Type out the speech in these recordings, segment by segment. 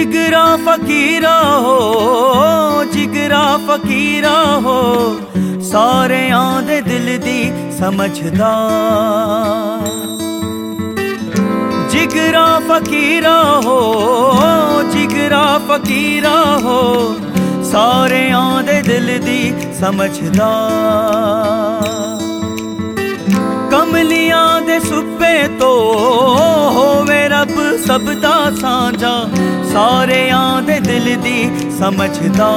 जिगरा फकीरा हो, जिगरा फकीरा हो, सारे आंदे दिल दी समझदा। जिगरा फकीरा हो, जिगरा फकीरा हो, सारे आंदे दिल दी समझदा। कमलियां दे सुप्पे तो होवे रब सबदा सांझा, सारे आंदे दिल दी समझदा।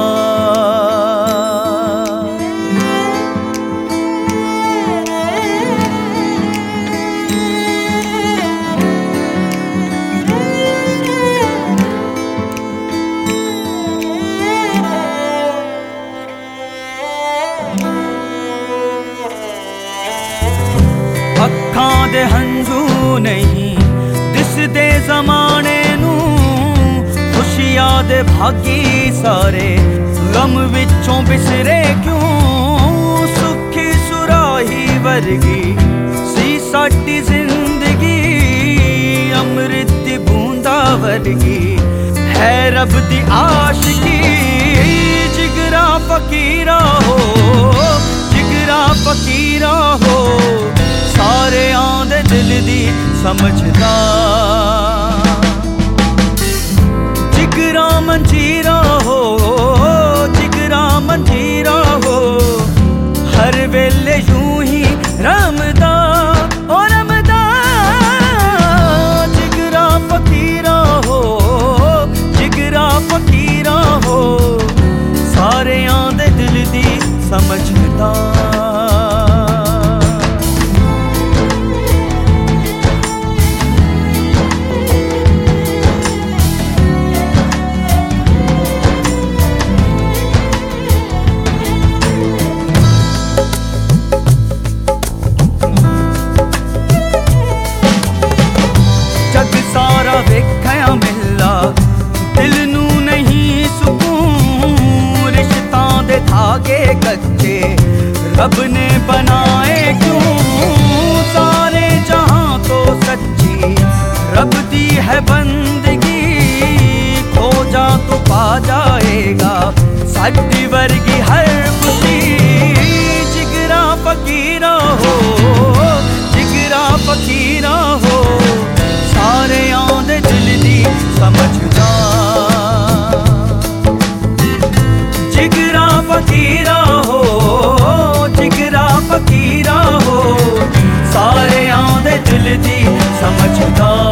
अखां दे हंझू नहीं दिसदे ज़माने नू, खुशियां दे भागी सारे गम विचों बिसरे क्यों। सुखी सुराही वर्गी सी साडी जिंदगी, अमृत दी बूंदा वर्गी है रब दी आशिकी। जिगरा फकीरा हो, जिगरा फकीरा हो, सारे आंदे दिल दी समझदा। जिगरा मंजीरा हो, जिगरा मंजीरा हो, हर वेले यूं ही रमदा ओ रमदा। जिगरा फकीरा हो, जिगरा फकीरा हो, सारे आंदे दिल दी समझदा। सारा वेख्या मिला दिल नू नहीं सुकून, रिश्तां दे धागे कच्चे रब ने बनाए क्यों। सारे जहां तो सच्ची रब दी है बंदगी, खो जा तो पा जाएगा साडी वर्गी हर खुशी। जिगरा फकीरा हो, जिगरा फकीरा हो, सारे आंदे दिल दी समझदा। जिगरा फकीरा हो, जिगरा फकीरा हो, सारे आंदे दिल दी समझदा।